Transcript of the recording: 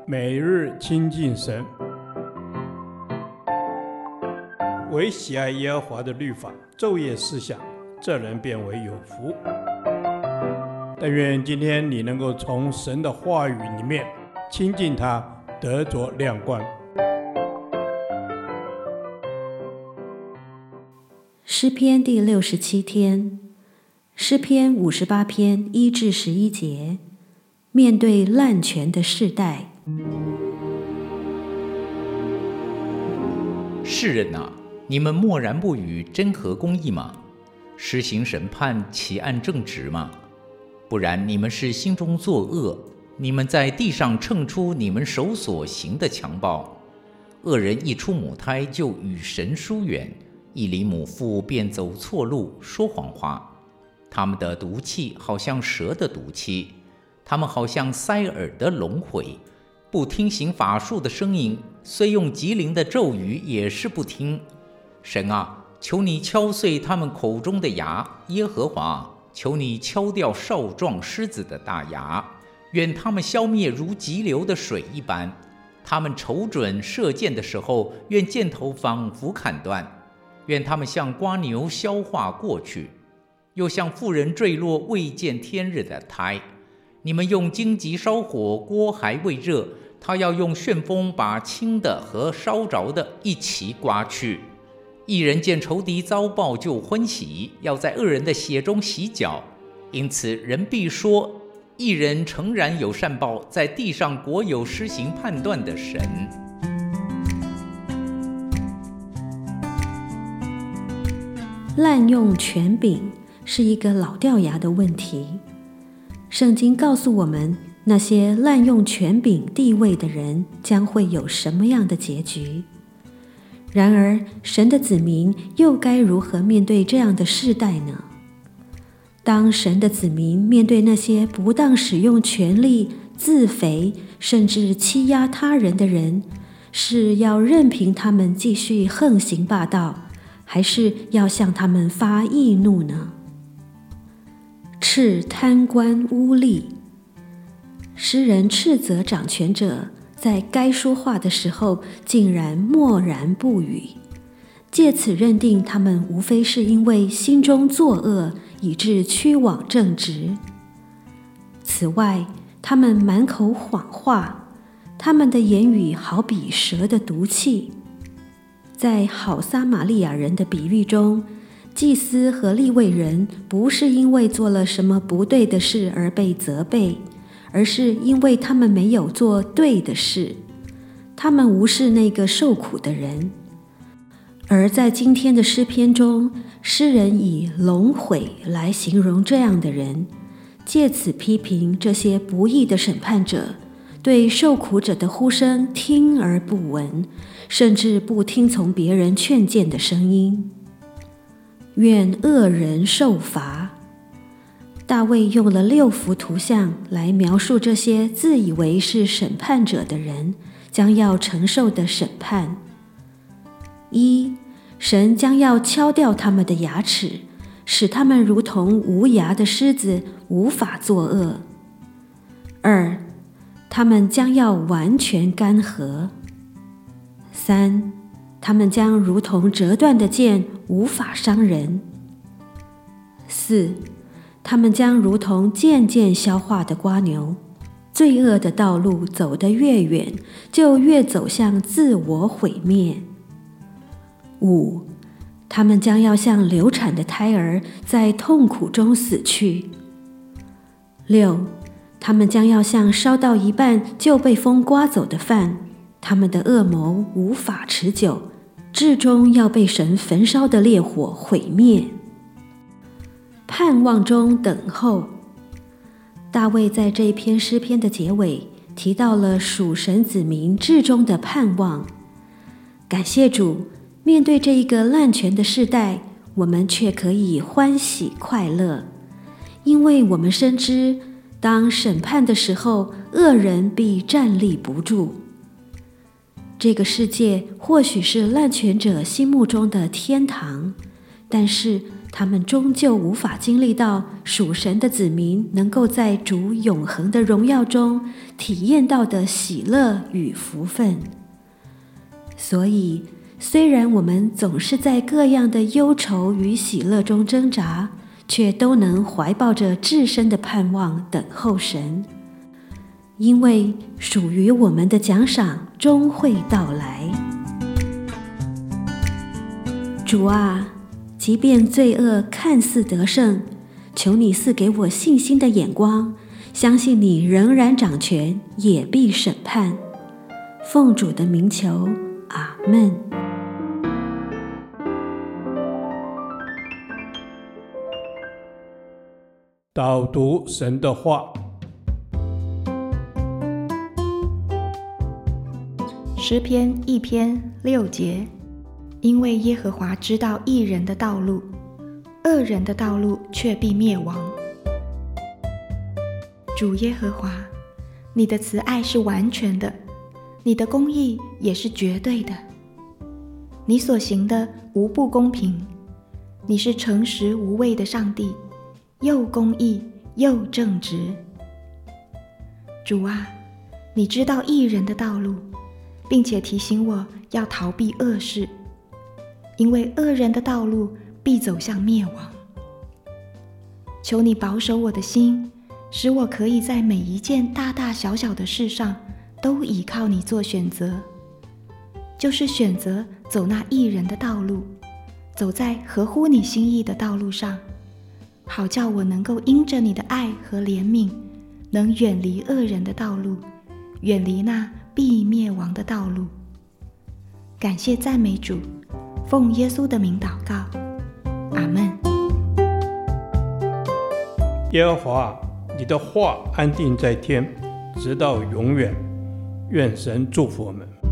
每日亲近神，唯喜爱耶和华的律法，昼夜思想，这人变为有福。但愿今天你能够从神的话语里面亲近他，得着亮光。 诗篇第67天，诗篇58篇1至11节，面对滥权的世代。 世人啊，你们默然不语，真合公义吗？施行审判，其按正直吗？不然你们是心中作恶，你们在地上称出你们手所行的强暴。恶人一出母胎就与神疏远，一离母腹便走错路，说谎话。他们的毒气好像蛇的毒气，他们好像塞耳的龙回，不听行法术的声音，虽用极灵的咒语也是不听。神啊，求你敲碎他们口中的牙，耶和华，求你敲掉少壮狮子的大牙，愿他们消灭如急流的水一般。他们瞅准射箭的时候，愿箭头仿佛砍断。愿他们像瓜牛消化过去，又像妇人坠落未见天日的胎。你们用荆棘烧火，锅还未热，他要用旋风把轻的和烧着的一起刮去。一人见仇敌遭报就欢喜，要在恶人的血中洗脚。因此人必说，一人诚然有善报，在地上国有施行判断的神。 滥用权柄是一个老掉牙的问题。圣经告诉我们，那些滥用权柄地位的人将会有什么样的结局。然而，神的子民又该如何面对这样的世代呢？当神的子民面对那些不当使用权力、自肥，甚至欺压他人的人，是要任凭他们继续横行霸道，还是要向他们发义怒呢？斥贪官污吏，诗人斥责掌权者在该说话的时候竟然默然不语，借此认定他们无非是因为心中作恶，以致屈枉正直。此外，他们满口谎话，他们的言语好比蛇的毒气。在好撒玛利亚人的比喻中，祭司和利未人不是因为做了什么不对的事而被责备，而是因为他们没有做对的事，他们无视那个受苦的人。而在今天的诗篇中，诗人以龙悔来形容这样的人，借此批评这些不义的审判者对受苦者的呼声听而不闻，甚至不听从别人劝谏的声音。愿恶人受罚。大卫用了6幅图像来描述这些自以为是审判者的人将要承受的审判。1. 神将要敲掉他们的牙齿，使他们如同无牙的狮子，无法作恶。2. 他们将要完全干涸。3. 他们将如同折断的剑，无法伤人。4. 他们将如同渐渐消化的瓜牛，罪恶的道路走得越远，就越走向自我毁灭。5. 他们将要像流产的胎儿，在痛苦中死去。6. 他们将要像烧到一半就被风刮走的饭，他们的恶谋无法持久，至终要被神焚烧的烈火毁灭。盼望中等候。大卫在这一篇诗篇的结尾提到了属神子民至终的盼望。感谢主，面对这一个滥权的世代，我们却可以欢喜快乐，因为我们深知，当审判的时候，恶人必站立不住。这个世界或许是滥权者心目中的天堂，但是他们终究无法经历到属神的子民能够在主永恒的荣耀中体验到的喜乐与福分。所以，虽然我们总是在各样的忧愁与喜乐中挣扎，却都能怀抱着至深的盼望等候神，因为属于我们的奖赏终会到来。主啊，即便罪恶看似得胜，求你赐给我信心的眼光，相信你仍然掌权，也必审判。奉主的名求，阿们。 导读神的话。 诗篇1篇6节，因为耶和华知道义人的道路，恶人的道路却必灭亡。主耶和华，你的慈爱是完全的，你的公义也是绝对的，你所行的无不公平，你是诚实无畏的上帝，又公义又正直。主啊，你知道义人的道路，并且提醒我要逃避恶事，因为恶人的道路必走向灭亡。求你保守我的心，使我可以在每一件大大小小的事上都倚靠你做选择，就是选择走那义人的道路，走在合乎你心意的道路上，好叫我能够因着你的爱和怜悯，能远离恶人的道路，远离那必灭亡的道路。感谢赞美主，奉耶稣的名祷告，阿们。 耶和华，你的话安定在天，直到永远。愿神祝福我们。